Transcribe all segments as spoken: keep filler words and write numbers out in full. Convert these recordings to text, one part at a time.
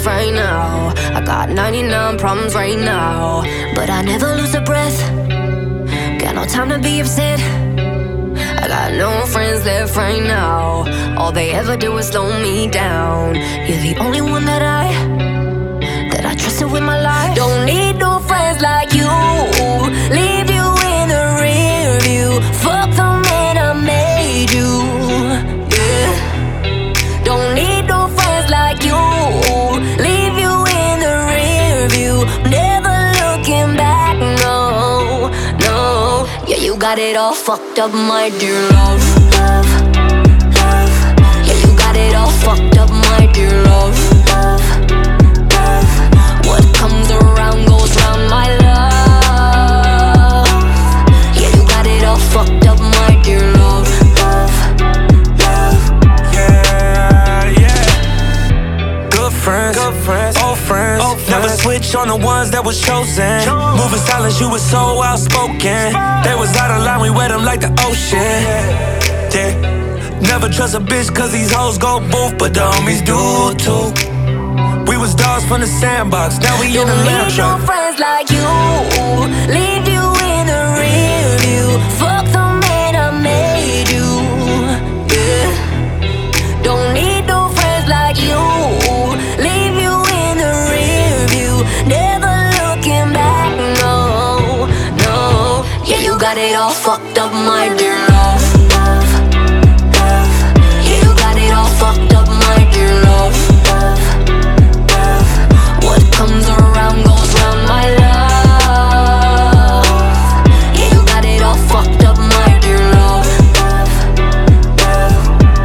left right now. I got ninety-nine problems right now, but I never lose a breath. Got no time to be upset. I got no friends left right now. All they ever do is slow me down. You're the only one that I That I trusted with my life. Don't need no friends like you. Leave you in the rear view. Fuck the man I made you. Yeah. Don't need no friends like you. Leave you in the rear view. Never looking back, no, no. Yeah, you got it all fucked up, my dear love. Love, love. Yeah, you got it all fucked up, my dear love. Love, love. What comes around goes round, my love. Yeah, you got it all fucked up, my dear love. Love, love. Yeah, yeah. Good friends, good friends, old friends, old friends. Never switch on the ones that was chosen. Chose. Moving silence, you was so outspoken. They was out of line, we wet them like the ocean. Yeah. Never trust a bitch cause these hoes go boof, but the homies do too. We was dogs from the sandbox, now we in the lamb truck. Don't need no friends like you. Leave you in the rear view. Fuck the man I made you. Yeah. Don't need no friends like you. Leave you in the rear view. Never looking back, no, no. Yeah, you got it all fucked up, my dear love. Love, love. Yeah, you got it all fucked up, my dear love. Love, love. What comes around goes round, my love. Yeah, you got it all fucked up, my dear love. Love,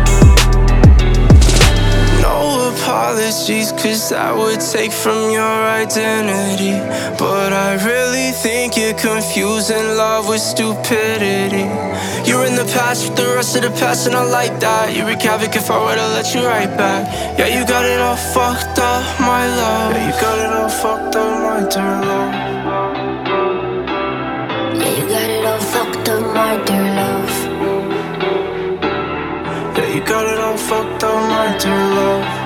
love. No apologies, cause that would take from your identity. But I really think you're confusing love with stupidity. You're in the past with the rest of the past, and I like that. You wreak havoc if I were to let you right back. Yeah, you got it all fucked up, my love. Yeah, you got it all fucked up, my dear love. Yeah, you got it all fucked up, my dear love. Yeah, you got it all fucked up, my dear love.